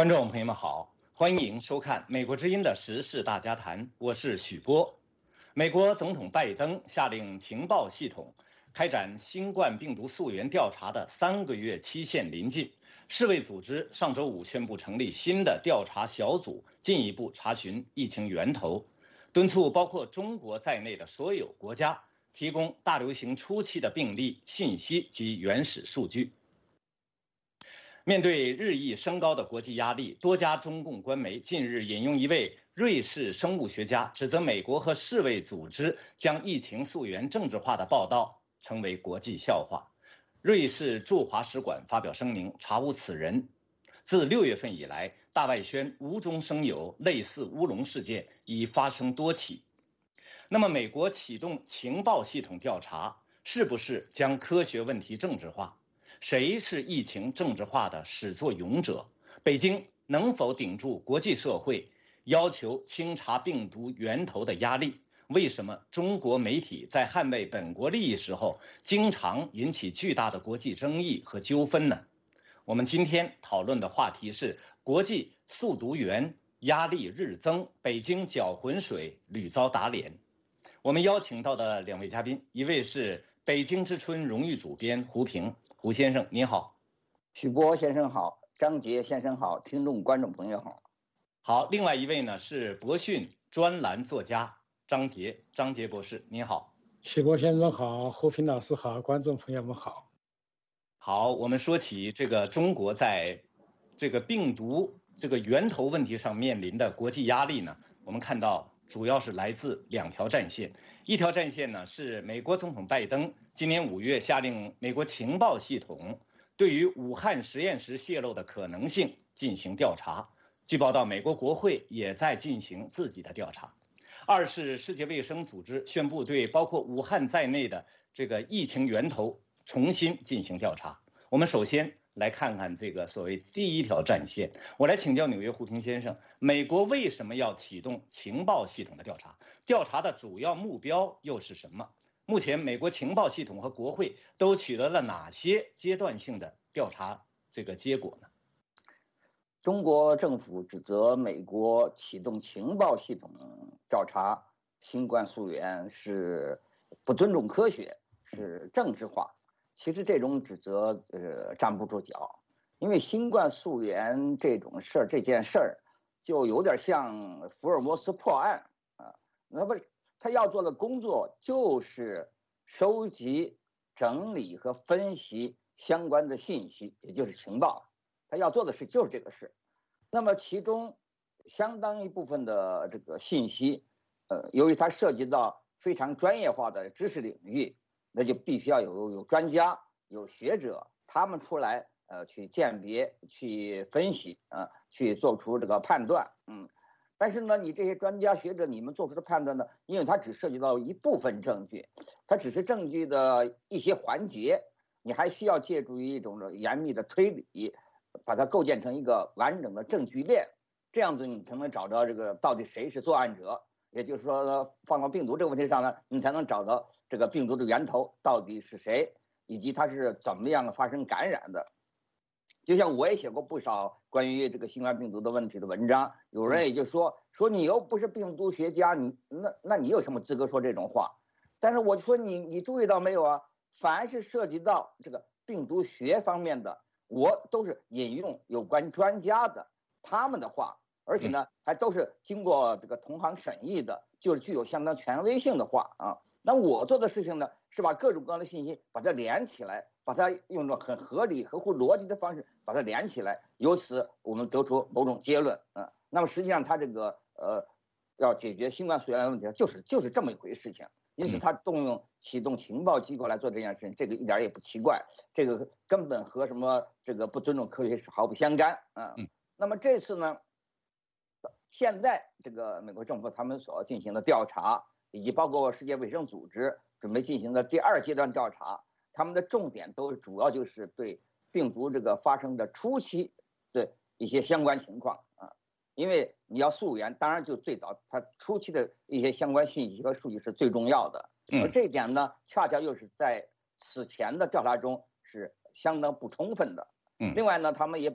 观众朋友们好，欢迎收看美国之音的时事大家谈，我是许波。美国总统拜登下令情报系统开展新冠病毒溯源调查的3个月期限临近，世卫组织上周五宣布成立新的调查小组，进一步查询疫情源头，敦促包括中国在内的所有国家提供大流行初期的病例信息及原始数据。面对日益升高的国际压力，多家中共官媒近日引用一位瑞士生物学家指责美国和世卫组织将疫情溯源政治化的报道成为国际笑话。瑞士驻华使馆发表声明，查无此人。自6月份以来，大外宣无中生有，类似乌龙事件已发生多起。那么，美国启动情报系统调查，是不是将科学问题政治化？谁是疫情政治化的始作俑者？北京能否顶住国际社会要求清查病毒源头的压力？为什么中国媒体在捍卫本国利益时候，经常引起巨大的国际争议和纠纷呢？我们今天讨论的话题是国际溯毒源压力日增，北京搅浑水屡遭打脸。我们邀请到的2位嘉宾，一位是北京之春荣誉主编胡平，胡先生您好。 许波先生好，张杰先生好，听众观众朋友好。 好，另外一位呢是博讯专栏作家张杰博士您好。 许波先生好，胡平老师好，观众朋友们好。 好，我们说起这个中国在这个病毒这个源头问题上面临的国际压力呢，我们看到主要是来自2条战线。一条战线呢是美国总统拜登今年5月下令美国情报系统对于武汉实验室泄露的可能性进行调查，据报道美国国会也在进行自己的调查。二是世界卫生组织宣布对包括武汉在内的这个疫情源头重新进行调查。我们首先来看看这个所谓第一条战线，我来请教纽约胡平先生，美国为什么要启动情报系统的调查？调查的主要目标又是什么？目前美国情报系统和国会都取得了哪些阶段性的调查这个结果呢？ 中国政府指责美国启动情报系统调查新冠溯源是不尊重科学，是政治化。其实这种指责站不住脚，因为新冠溯源这件事儿就有点像福尔摩斯破案啊。那么他要做的工作就是收集、整理和分析相关的信息，也就是情报。他要做的事就是这个事。那么其中相当一部分的这个信息，由于它涉及到非常专业化的知识领域，那就必须要有专家、有学者，他们出来去鉴别、去分析去做出这个判断。但是呢，你这些专家学者，你们做出的判断呢，因为它只涉及到一部分证据，它只是证据的一些环节，你还需要借助于一种严密的推理，把它构建成一个完整的证据链，这样子你才能找到这个到底谁是作案者。也就是说，放到病毒这个问题上呢，你才能找到这个病毒的源头到底是谁，以及它是怎么样发生感染的。就像我也写过不少关于这个新冠病毒的问题的文章，有人也就说你又不是病毒学家，那你有什么资格说这种话？但是我就说你注意到没有啊？凡是涉及到这个病毒学方面的，我都是引用有关专家的他们的话，而且呢还都是经过这个同行审议的，就是具有相当权威性的话啊。那我做的事情呢，是把各种各样的信息把它连起来，把它用着很合理、合乎逻辑的方式把它连起来，由此我们得出某种结论那么实际上它这个要解决新冠溯源问题，就是这么一回事情。因此他启动情报机构来做这件事情，这个一点也不奇怪，这个根本和什么这个不尊重科学是毫不相干那么这次呢，现在这个美国政府他们所进行的调查，以及包括世界卫生组织准备进行的第2阶段调查，他们的重点都主要就是对病毒这个发生的初期的一些相关情况因为你要溯源，当然就最早它初期的一些相关信息和数据是最重要的而这一点呢，恰恰又是在此前的调查中是相当不充分的另外呢，他们也把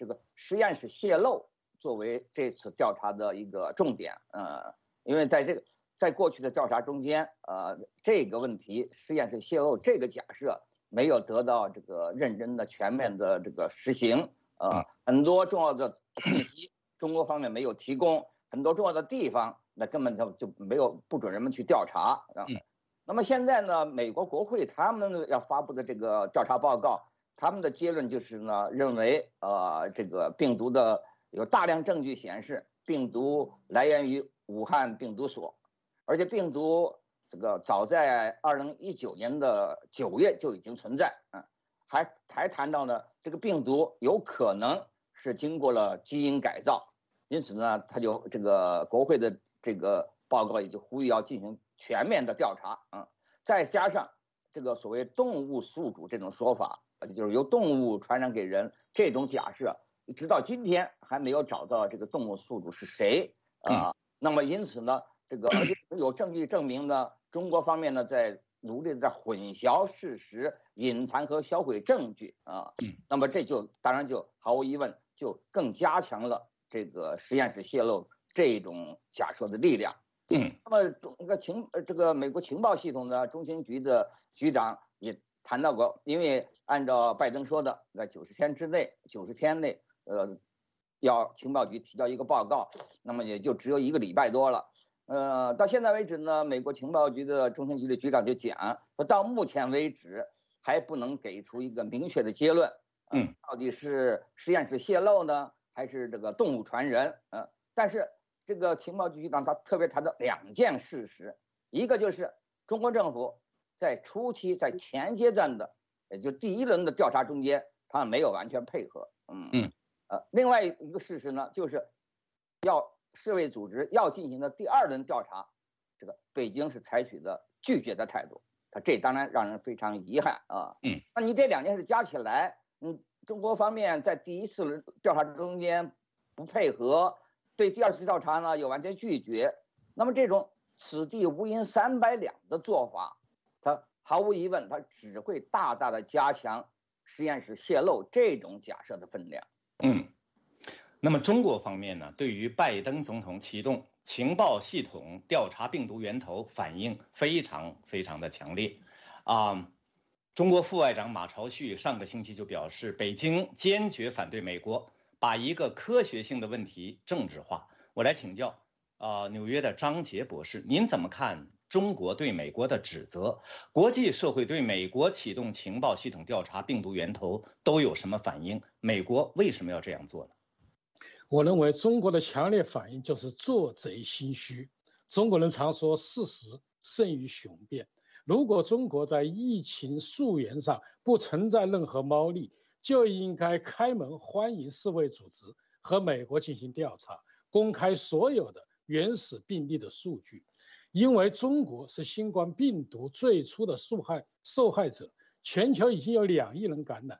这个实验室泄露作为这次调查的一个重点。因为在过去的调查中间，这个问题实验室泄露这个假设没有得到这个认真的全面的这个实行。很多重要的信息中国方面没有提供，很多重要的地方那根本就没有不准人们去调查。那么现在呢，美国国会他们要发布的这个调查报告，他们的结论就是呢，认为这个病毒的有大量证据显示病毒来源于武汉病毒所，而且病毒这个早在2019年的9月就已经存在。还谈到呢，这个病毒有可能是经过了基因改造，因此呢，他就这个国会的这个报告也就呼吁要进行全面的调查。再加上这个所谓动物宿主这种说法，就是由动物传染给人这种假设，直到今天还没有找到这个动物宿主是谁。那么因此呢，这个而且有证据证明呢，中国方面呢在努力在混淆事实、隐藏和销毁证据。那么这就当然就毫无疑问就更加强了这个实验室泄露这种假设的力量。那么这个美国情报系统的中情局的局长也谈到过，因为按照拜登说的，在90天内，要情报局提交一个报告，那么也就只有1个礼拜多了。到现在为止呢，美国情报局的中情局的局长就讲说，到目前为止还不能给出一个明确的结论。到底是实验室泄露呢，还是这个动物传人？但是这个情报局局长他特别谈到2件事实，一个就是中国政府在初期在前阶段的，也就第1轮的调查中间，他没有完全配合。另外一个事实呢，就是世卫组织要进行的第2轮调查，这个北京是采取的拒绝的态度。这当然让人非常遗憾。那你这2件事加起来，中国方面在第1次轮调查中间不配合，对第2次调查呢又完全拒绝，那么这种此地无银三百两的做法，它毫无疑问，它只会大大的加强实验室泄露这种假设的分量。 那么中国方面呢，对于拜登总统启动情报系统调查病毒源头反应非常非常的强烈。中国副外长马朝旭上个星期就表示，北京坚决反对美国把一个科学性的问题政治化。我来请教纽约的张杰博士，您怎么看中国对美国的指责？国际社会对美国启动情报系统调查病毒源头都有什么反应？美国为什么要这样做呢？ 我认为中国的强烈反应就是做贼心虚。中国人常说事实胜于雄辩，如果中国在疫情溯源上不存在任何猫腻，就应该开门欢迎世卫组织和美国进行调查，公开所有的原始病例的数据。因为中国是新冠病毒最初的受害者，全球已经有2亿人感染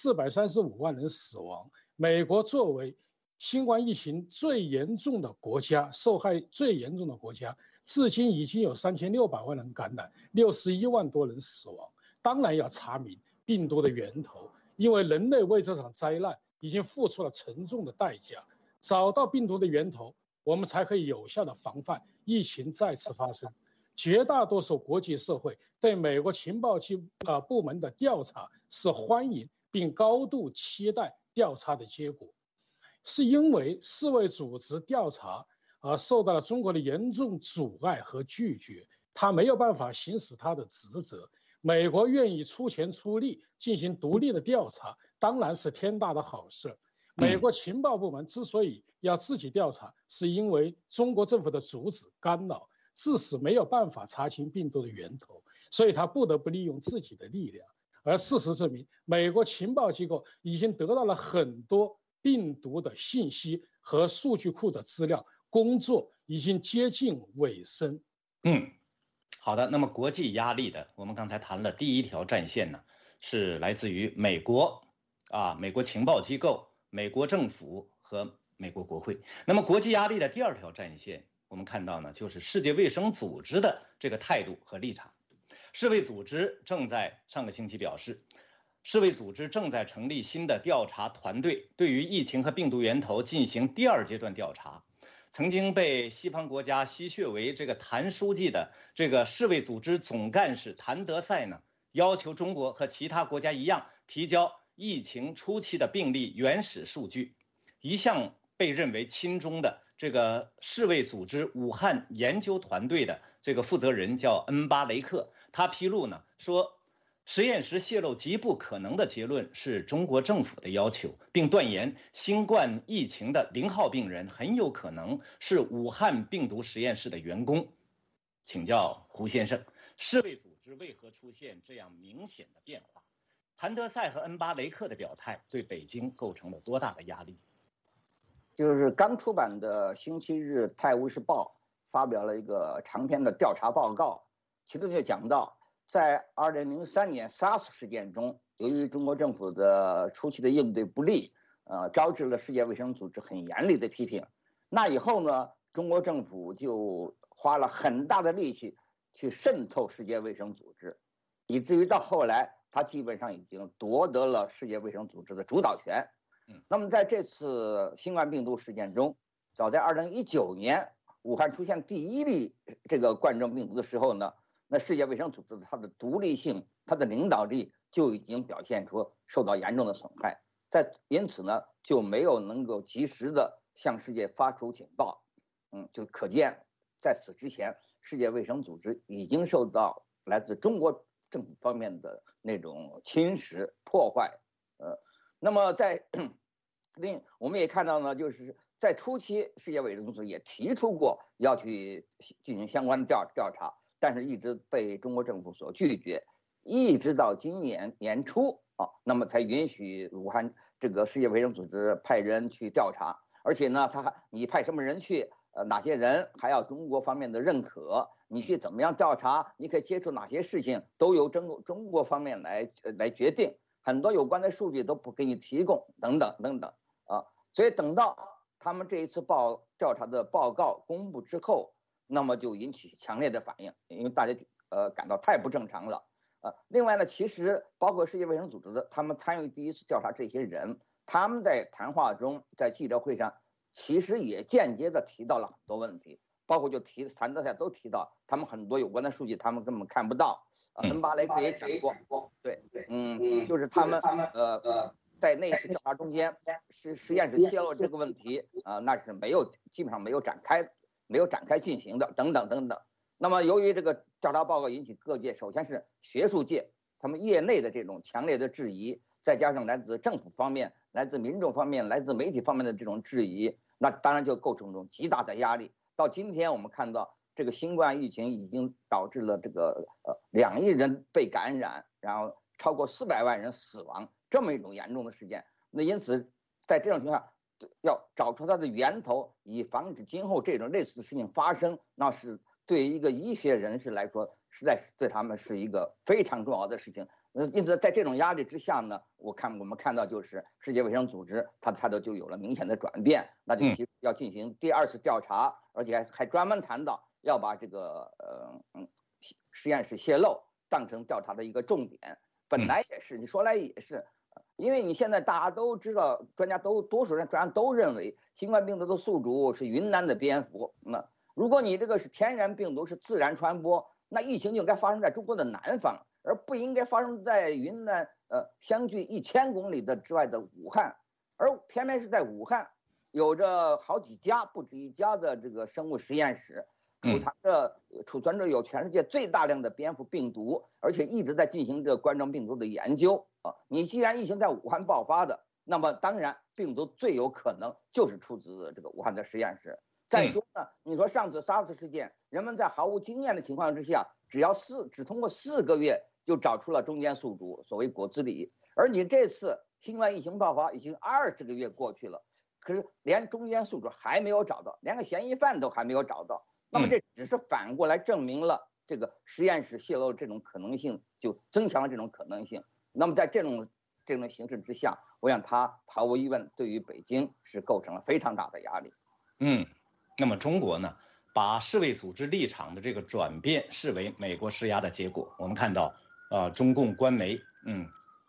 ，435万人死亡。美国作为新冠疫情最严重的国家，受害最严重的国家，至今已经有3600万人感染，61万多人死亡。当然要查明病毒的源头，因为人类为这场灾难已经付出了沉重的代价。找到病毒的源头，我们才可以有效的防范疫情再次发生。绝大多数国际社会对美国情报部门的调查是欢迎并高度期待调查的结果。是因为世卫组织调查受到了中国的严重阻碍和拒绝，他没有办法行使他的职责。美国愿意出钱出力进行独立的调查，当然是天大的好事。美国情报部门之所以要自己调查，是因为中国政府的阻止干扰，致使没有办法查清病毒的源头，所以他不得不利用自己的力量。而事实证明，美国情报机构已经得到了很多病毒的信息和数据库的资料，工作已经接近尾声。 好的。那么国际压力的，我们刚才谈了第1条战线呢，是来自于美国美国情报机构、美国政府和美国国会。那么国际压力的第2条战线，我们看到呢，就是世界卫生组织的这个态度和立场。世卫组织正在上个星期表示， 世卫组织正在成立新的调查团队，对于疫情和病毒源头进行第2阶段调查。曾经被西方国家吸血为这个谭书记的这个世卫组织总干事谭德赛呢，要求中国和其他国家一样提交疫情初期的病例原始数据。一向被认为亲中的这个世卫组织武汉研究团队的这个负责人叫恩巴雷克，他披露呢说，实验室泄露极不可能的结论是中国政府的要求，并断言新冠疫情的0号病人很有可能是武汉病毒实验室的员工。请教胡先生，世卫组织为何出现这样明显的变化？谭德赛和恩巴雷克的表态对北京构成了多大的压力？ 就是刚出版的星期日《泰晤士报》发表了一个长篇的调查报告，其中就讲到，在2003年 SARS 事件中，由于中国政府的初期的应对不力，招致了世界卫生组织很严厉的批评。那以后呢，中国政府就花了很大的力气去渗透世界卫生组织，以至于到后来，他基本上已经夺得了世界卫生组织的主导权。那么在这次新冠病毒事件中，早在2019年武汉出现第1例这个冠状病毒的时候呢，那世界卫生组织它的独立性、它的领导力就已经表现出受到严重的损害，因此呢就没有能够及时的向世界发出警报。就可见在此之前，世界卫生组织已经受到来自中国政府方面的那种侵蚀破坏。那么我们也看到呢，就是在初期，世界卫生组织也提出过要去进行相关的调查，但是一直被中国政府所拒绝，一直到今年年初那么才允许武汉这个世界卫生组织派人去调查，而且呢，你派什么人去，哪些人还要中国方面的认可，你去怎么样调查，你可以接触哪些事情，都由中国方面来决定。很多有关的数据都不给你提供，等等等等所以等到他们这一次调查的报告公布之后，那么就引起强烈的反应，因为大家感到太不正常了另外呢，其实包括世界卫生组织的他们参与第1次调查这些人，他们在谈话中，在记者会上，其实也间接的提到了很多问题，包括谭德赛都提到，他们很多有关的数据他们根本看不到。恩巴雷克也讲过，对，就是他们在那次调查中间，实验室泄露这个问题那是基本上没有展开进行的，等等等等。那么由于这个调查报告引起各界，首先是学术界他们业内的这种强烈的质疑，再加上来自政府方面、来自民众方面、来自媒体方面的这种质疑，那当然就构成一种极大的压力。到今天我们看到，这个新冠疫情已经导致了这个2亿人被感染，然后超过400万人死亡，这么一种严重的事件。那因此，在这种情况下，要找出它的源头，以防止今后这种类似的事情发生，那是对于一个医学人士来说，实在对他们是一个非常重要的事情。因此，在这种压力之下呢，我们看到就是世界卫生组织它就有了明显的转变，那就要进行第2次调查，而且还专门谈到要把这个实验室泄露当成调查的一个重点。本来也是，你说来也是，因为你现在大家都知道，多数人专家都认为新冠病毒的宿主是云南的蝙蝠。那如果你这个是天然病毒，是自然传播，那疫情就应该发生在中国的南方，而不应该发生在云南相距1000公里之外的武汉，而偏偏是在武汉有着好几家不止一家的这个生物实验室，储存着有全世界最大量的蝙蝠病毒，而且一直在进行着冠状病毒的研究你既然疫情在武汉爆发的，那么当然病毒最有可能就是出自这个武汉的实验室。再说呢，你说上次 SARS 事件，人们在毫无经验的情况之下，只通过4个月就找出了中间宿主，所谓果子狸。而你这次新冠疫情爆发已经20个月过去了，可是连中间宿主还没有找到，连个嫌疑犯都还没有找到。那么这只是反过来证明了这个实验室泄露这种可能性，就增强了这种可能性。那么在这种形势之下，我想它毫无疑问对于北京是构成了非常大的压力。 那么中国呢，把世卫组织立场的这个转变视为美国施压的结果。我们看到中共官媒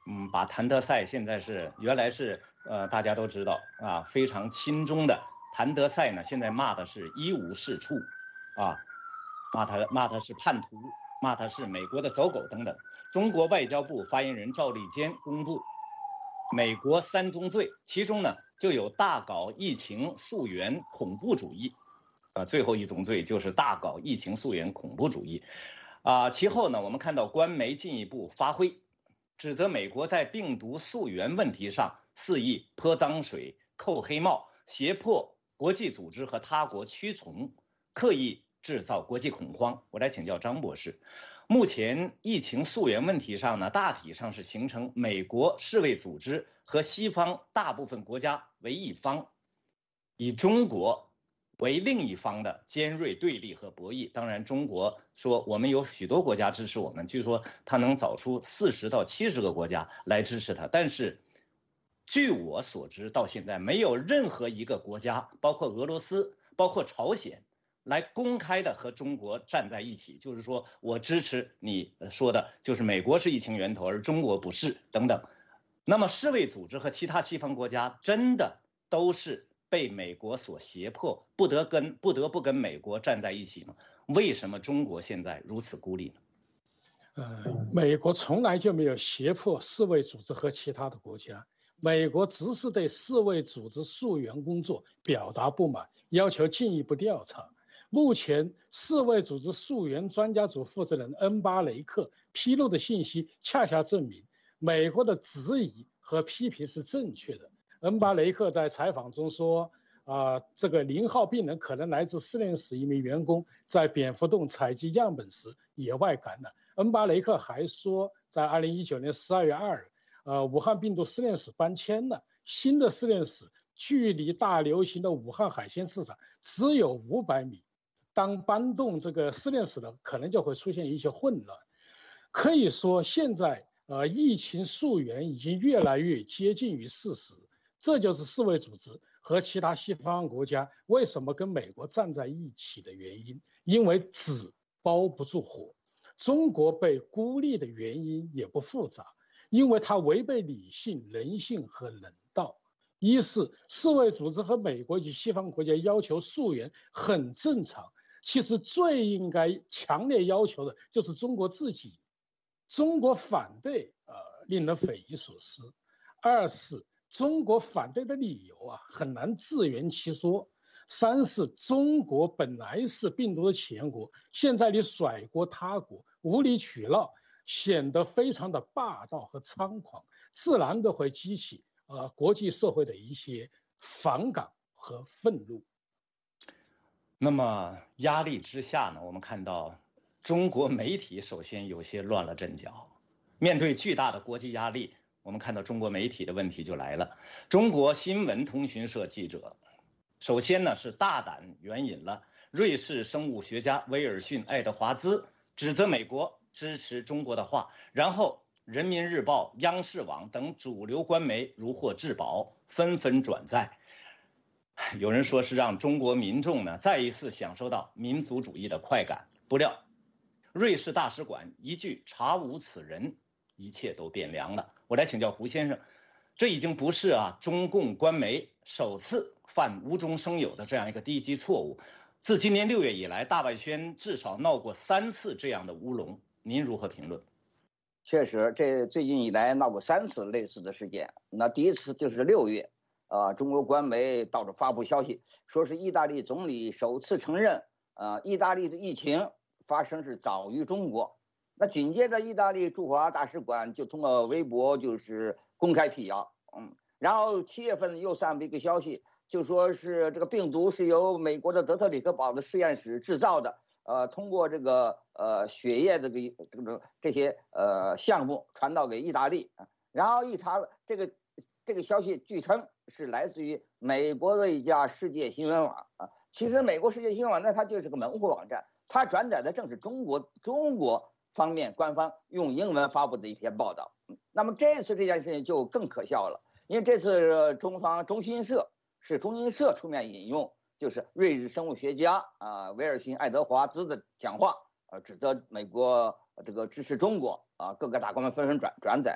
把谭德赛现在原来是大家都知道啊，非常亲中的谭德赛呢，现在骂的是一无是处啊，骂他是叛徒，骂他是美国的走狗等等。中国外交部发言人赵立坚公布美国3宗罪，其中呢就有大搞疫情溯源恐怖主义，最后一宗罪就是大搞疫情溯源恐怖主义，其后呢我们看到官媒进一步发挥，指责美国在病毒溯源问题上肆意泼脏水、扣黑帽，胁迫国际组织和他国屈从，刻意制造国际恐慌。我来请教张博士，目前疫情溯源问题上呢，大体上是形成美国世卫组织和西方大部分国家为一方，以中国为另一方的尖锐对立和博弈。当然中国说我们有许多国家支持我们，据说他能找出40到70个国家来支持他，但是据我所知到现在没有任何一个国家，包括俄罗斯包括朝鲜，来公开的和中国站在一起，就是说我支持你说的就是美国是疫情源头而中国不是等等。那么世卫组织和其他西方国家真的都是被美国所胁迫，不得不跟美国站在一起吗？为什么中国现在如此孤立呢？ 美国从来就没有胁迫世卫组织和其他的国家，美国只是对世卫组织溯源工作表达不满，要求进一步调查。目前世卫组织溯源专家组负责人恩巴雷克披露的信息恰恰证明美国的质疑和批评是正确的。恩巴雷克在采访中说，这个0号病人可能来自实验室一名员工在蝙蝠洞采集样本时野外感染。恩巴雷克还说，在2019年12月2日，武汉病毒实验室搬迁了，新的实验室距离大流行的武汉海鲜市场只有500米。当搬动这个实验室的，可能就会出现一些混乱。可以说，现在疫情溯源已经越来越接近于事实。这就是世卫组织和其他西方国家为什么跟美国站在一起的原因，因为纸包不住火。中国被孤立的原因也不复杂，因为它违背理性、人性和人道。一是世卫组织和美国及西方国家要求溯源很正常，其实最应该强烈要求的就是中国自己。中国反对令人匪夷所思。二是中国反对的理由很难自圆其说。三是中国本来是病毒的起源国，现在你甩锅他国，无理取闹，显得非常的霸道和猖狂，自然的会激起国际社会的一些反感和愤怒。 那么压力之下呢，我们看到中国媒体首先有些乱了阵脚。面对巨大的国际压力，我们看到中国媒体的问题就来了。中国新闻通讯社记者首先呢是大胆援引了瑞士生物学家威尔逊·爱德华兹指责美国支持中国的话，然后人民日报、央视网等主流官媒如获至宝，纷纷转载。有人说是让中国民众呢再一次享受到民族主义的快感，不料瑞士大使馆一句查无此人，一切都变凉了。我来请教胡先生，这已经不是中共官媒首次犯无中生有的这样一个低级错误，自今年6月以来，大外宣至少闹过3次这样的乌龙，您如何评论？ 确实，这最近以来闹过3次类似的事件。那第一次就是6月，中国官媒到处发布消息，说是意大利总理首次承认，意大利的疫情发生是早于中国。那紧接着，意大利驻华大使馆就通过微博就是公开辟谣，然后7月份又散布一个消息，就说是这个病毒是由美国的德特里克堡的实验室制造的，通过这个血液的这些项目传到给意大利，然后一查这个消息据称是来自于美国的一家世界新闻网其实美国世界新闻网呢，它就是个门户网站，它转载的正是中国方面官方用英文发布的一篇报道。那么这次这件事情就更可笑了，因为这次中新社出面引用，就是瑞士生物学家威尔逊·爱德华兹的讲话，指责美国这个支持中国各个大官们纷纷转载。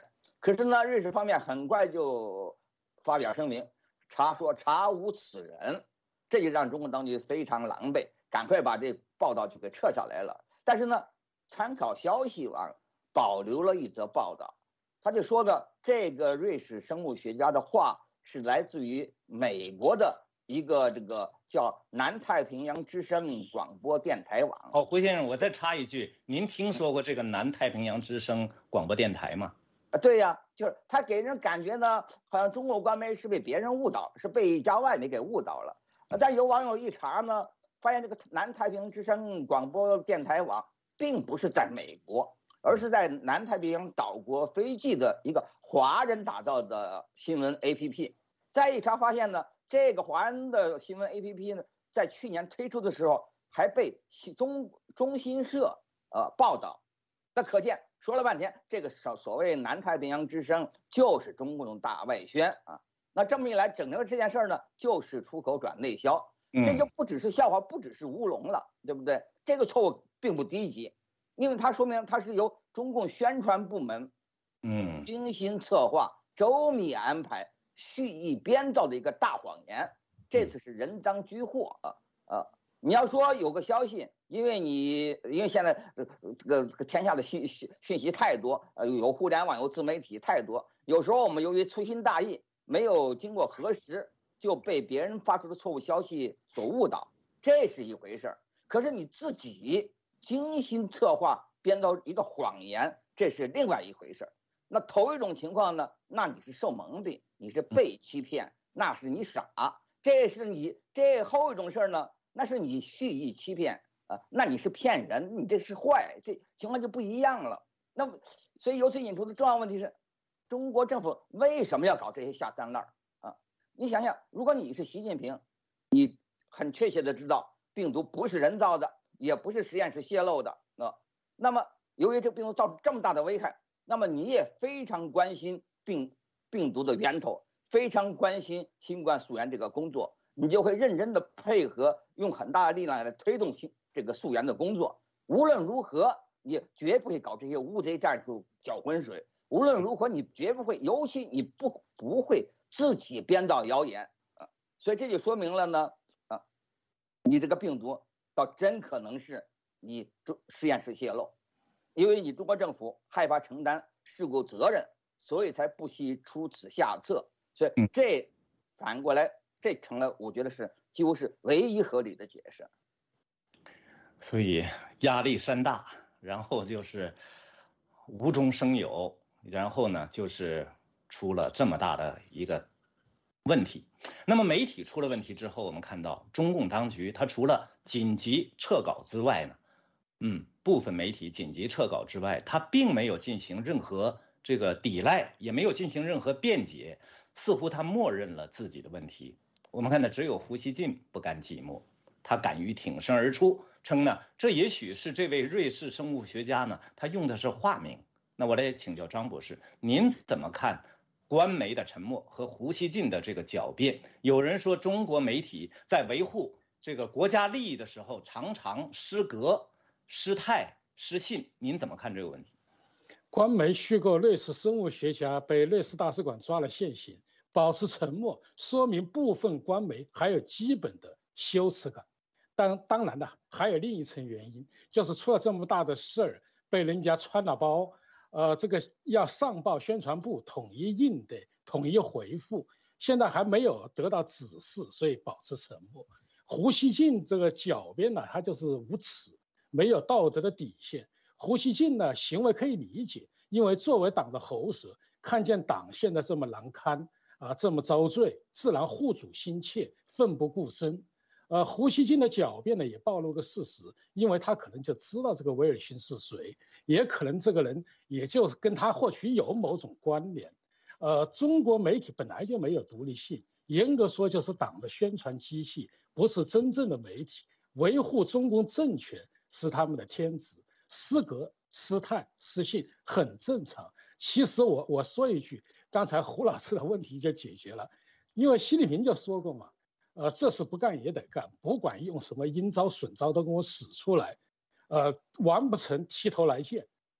可是呢，瑞士方面很快就发表声明，说查无此人，这就让中国当局非常狼狈，赶快把这报道就给撤下来了。但是呢，参考消息网保留了一则报道，他就说的这个瑞士生物学家的话是来自于美国的一个这个叫南太平洋之声广播电台网。 好，胡先生，我再插一句，您听说过这个南太平洋之声广播电台吗？ 对呀，就是他给人感觉呢，好像中国官媒是被别人误导，是被一家外媒给误导了。但有网友一查呢，发现这个南太平洋之声广播电台网并不是在美国，而是在南太平洋岛国斐济的一个华人打造的新闻 APP。再一查发现呢，这个华人的新闻 APP 呢，在去年推出的时候还被中新社报道。那可见说了半天，这个所谓南太平洋之声就是中共的大外宣啊。那这么一来，整个这件事呢，就是出口转内销，这就不只是笑话，不只是乌龙了，对不对？这个错误并不低级，因为它说明它是由中共宣传部门精心策划、周密安排、蓄意编造的一个大谎言。这次是人赃俱获你要说有个消息，因为现在这个天下的讯息太多，有互联网有自媒体太多，有时候我们由于粗心大意，没有经过核实，就被别人发出的错误消息所误导，这是一回事。可是你自己精心策划编造一个谎言，这是另外一回事。那头一种情况呢，那你是受蒙蔽，你是被欺骗，那是你傻。这后一种事呢，那是你蓄意欺骗那你是骗人，你这是坏，这情况就不一样了。那所以由此引出的重要问题是，中国政府为什么要搞这些下三滥你想想，如果你是习近平，你很确切的知道病毒不是人造的，也不是实验室泄露的那么由于这病毒造成这么大的危害，那么你也非常关心病毒的源头，非常关心新冠溯源这个工作，你就会认真的配合，用很大的力量来推动这个溯源的工作。无论如何，你绝不会搞这些乌贼战术搅浑水。无论如何，你绝不会，尤其你不会自己编造谣言所以这就说明了呢你这个病毒倒真可能是你实验室泄露，因为你中国政府害怕承担事故责任，所以才不惜出此下策。所以这反过来，这成了我觉得是几乎是唯一合理的解释。 所以压力山大，然后就是无中生有，然后呢就是出了这么大的一个问题。那么媒体出了问题之后，我们看到中共当局它除了紧急撤稿之外呢，部分媒体紧急撤稿之外，它并没有进行任何这个抵赖，也没有进行任何辩解，似乎他默认了自己的问题。我们看到只有胡锡进不甘寂寞，他敢于挺身而出，称呢这也许是这位瑞士生物学家呢他用的是化名。那我来请教张博士，您怎么看官媒的沉默和胡锡进的这个狡辩？有人说中国媒体在维护这个国家利益的时候常常失格、失态、失信，您怎么看这个问题？ 官媒虚构瑞士生物学家被瑞士大使馆抓了现行，保持沉默，说明部分官媒还有基本的羞耻感。当然了，还有另一层原因，就是出了这么大的事儿，被人家穿了包，这个要上报宣传部统一应对、统一回复，现在还没有得到指示，所以保持沉默。胡锡进这个狡辩呢，他就是无耻，没有道德的底线。胡锡进呢，行为可以理解，因为作为党的喉舌，看见党现在这么难堪这么遭罪，自然护主心切，奋不顾身。胡锡进的狡辩呢，也暴露个事实，因为他可能就知道这个威尔逊是谁，也可能这个人也就跟他或许有某种关联。中国媒体本来就没有独立性，严格说就是党的宣传机器，不是真正的媒体。维护中共政权是他们的天职，失格、失态、失信很正常。其实我说一句，刚才胡老师的问题就解决了，因为习近平就说过嘛，这事不干也得干，不管用什么阴招损招都给我使出来，完不成提头来见。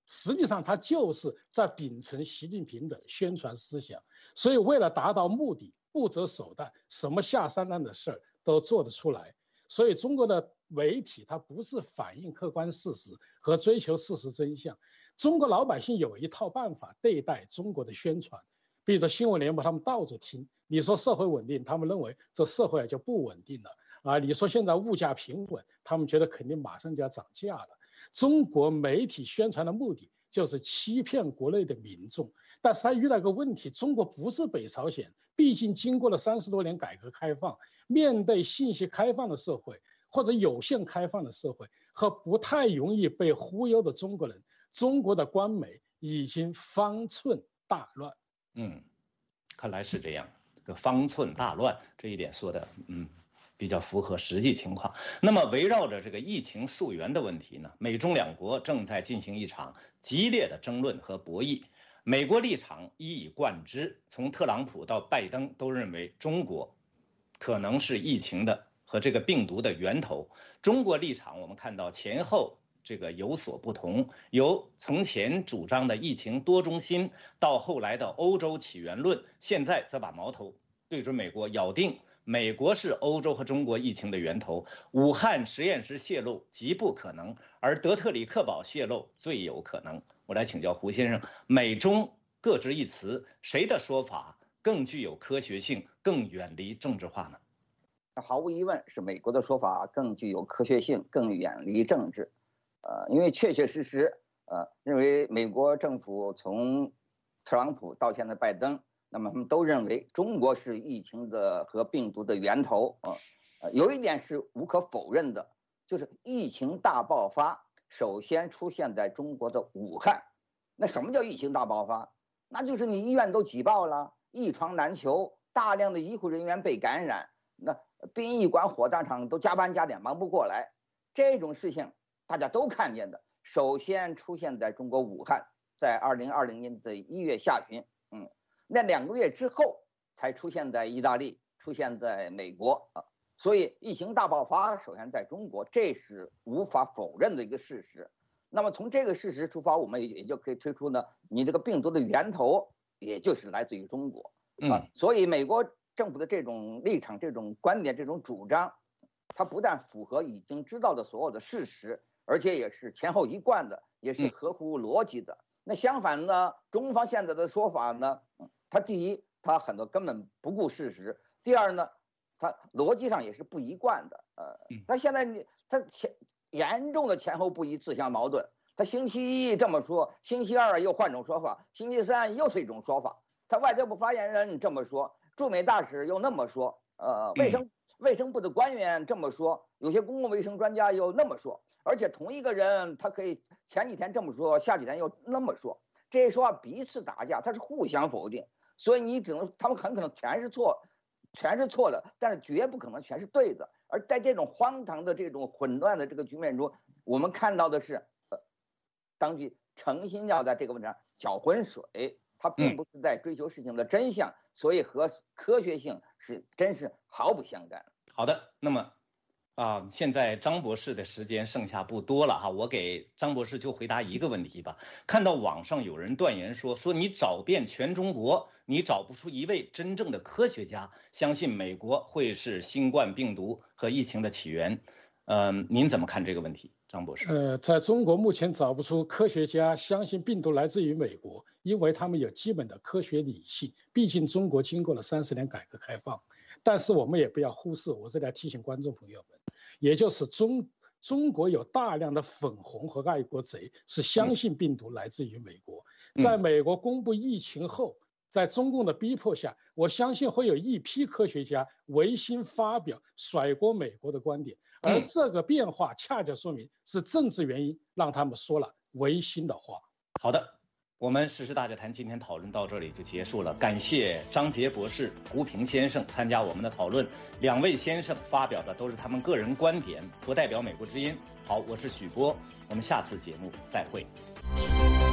实际上他就是在秉承习近平的宣传思想。所以为了达到目的，不择手段，什么下三滥的事儿都做得出来。所以中国的媒体它不是反映客观事实和追求事实真相。中国老百姓有一套办法对待中国的宣传，比如说新闻联播他们倒着听，你说社会稳定，他们认为这社会就不稳定了啊！你说现在物价平稳，他们觉得肯定马上就要涨价了。中国媒体宣传的目的就是欺骗国内的民众，但是他遇到一个问题，中国不是北朝鲜，毕竟经过了30多年改革开放，面对信息开放的社会或者有限开放的社会和不太容易被忽悠的中国人，中国的官媒已经方寸大乱。 看来是这样，这个方寸大乱这一点说的比较符合实际情况。那么围绕着这个疫情溯源的问题呢，美中两国正在进行一场激烈的争论和博弈。美国立场一以贯之，从特朗普到拜登都认为中国可能是疫情的和这个病毒的源头。中国立场我们看到前后这个有所不同，由从前主张的疫情多中心，到后来的欧洲起源论，现在则把矛头对准美国，咬定美国是欧洲和中国疫情的源头，武汉实验室泄露极不可能，而德特里克堡泄露最有可能。我来请教胡先生，美中各执一词，谁的说法更具有科学性，更远离政治化呢？ 毫无疑问是美国的说法更具有科学性，更远离政治。因为确确实实，认为美国政府从特朗普到现在拜登，那么他们都认为中国是疫情的和病毒的源头。有一点是无可否认的，就是疫情大爆发首先出现在中国的武汉。那什么叫疫情大爆发？那就是你医院都挤爆了，一床难求，大量的医护人员被感染，那殡仪馆、火葬场都加班加点忙不过来，这种事情大家都看见的。首先出现在中国武汉，在2020年的1月下旬，那2个月之后才出现在意大利，出现在美国啊。所以疫情大爆发首先在中国，这是无法否认的一个事实。那么从这个事实出发，我们也就可以推出呢，你这个病毒的源头也就是来自于中国啊。所以美国政府的这种立场、这种观点、这种主张，它不但符合已经知道的所有的事实，而且也是前后一贯的，也是合乎逻辑的。那相反呢，中方现在的说法呢，它第一，它很多根本不顾事实；第二呢，它逻辑上也是不一贯的。它现在它严重的前后不一，自相矛盾。他星期一这么说，星期二又换种说法，星期三又是一种说法。他外交部发言人这么说，驻美大使又那么说，卫生部的官员这么说，有些公共卫生专家又那么说，而且同一个人他可以前几天这么说，下几天又那么说，这些说话彼此打架，他是互相否定，所以你只能他们很可能全是错的，但是绝不可能全是对的。而在这种荒唐的这种混乱的这个局面中，我们看到的是，当局诚心要在这个问题上搅浑水，他并不是在追求事情的真相，所以和科学性真是毫不相干。 好的，那么现在张博士的时间剩下不多了哈，我给张博士就回答一个问题吧。看到网上有人断言说你找遍全中国，你找不出一位真正的科学家相信美国会是新冠病毒和疫情的起源，您怎么看这个问题，张博士？ 在中国目前找不出科学家相信病毒来自于美国，因为他们有基本的科学理性，毕竟中国经过了30年改革开放。但是我们也不要忽视，我这里要提醒观众朋友们，也就是中国有大量的粉红和爱国贼是相信病毒来自于美国。在美国公布疫情后，在中共的逼迫下，我相信会有一批科学家违心发表甩锅美国的观点，而这个变化恰恰说明是政治原因让他们说了违心的话。 好的，我们时事大家谈今天讨论到这里就结束了，感谢张杰博士、胡平先生参加我们的讨论。2位先生发表的都是他们个人观点，不代表美国之音。好，我是许波，我们下次节目再会。